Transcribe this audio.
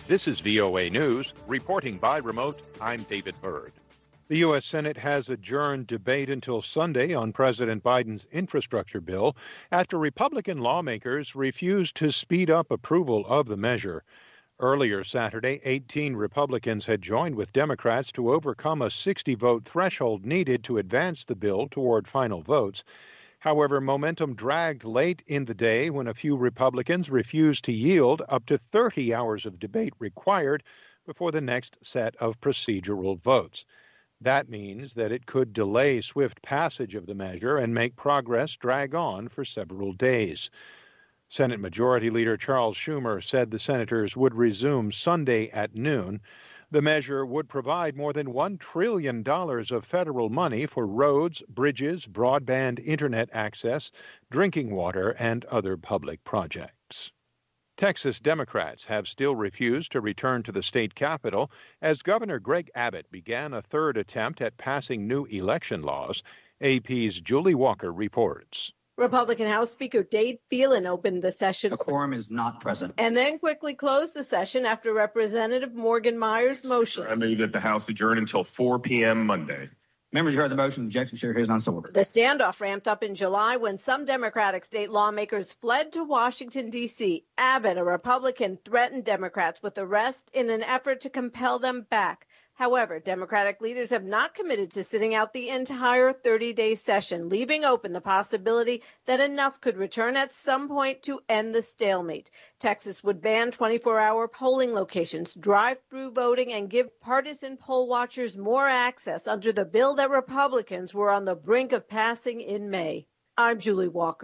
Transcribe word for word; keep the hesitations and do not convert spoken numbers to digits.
This is V O A News. Reporting by remote, I'm David Byrd. The U S. Senate has adjourned debate until Sunday on President Biden's infrastructure bill after Republican lawmakers refused to speed up approval of the measure. Earlier Saturday, eighteen Republicans had joined with Democrats to overcome a sixty-vote threshold needed to advance the bill toward final votes. However, momentum dragged late in the day when a few Republicans refused to yield up to thirty hours of debate required before the next set of procedural votes. That means that it could delay swift passage of the measure and make progress drag on for several days. Senate Majority Leader Charles Schumer said the senators would resume Sunday at noon. The measure would provide more than one trillion dollars of federal money for roads, bridges, broadband internet access, drinking water, and other public projects. Texas Democrats have still refused to return to the state capitol as Governor Greg Abbott began a third attempt at passing new election laws. A P's Julie Walker reports. Republican House Speaker Dade Phelan opened the session. A quorum is not present. And then quickly closed the session after Representative Morgan Meyer's motion. I move that the House adjourn until four p.m. Monday. Members, you heard the motion. Objection, chair hears none, so ordered. The standoff ramped up in July when some Democratic state lawmakers fled to Washington, D C Abbott, a Republican, threatened Democrats with arrest in an effort to compel them back. However, Democratic leaders have not committed to sitting out the entire thirty-day session, leaving open the possibility that enough could return at some point to end the stalemate. Texas would ban twenty-four hour polling locations, drive-through voting, and give partisan poll watchers more access under the bill that Republicans were on the brink of passing in May. I'm Julie Walker.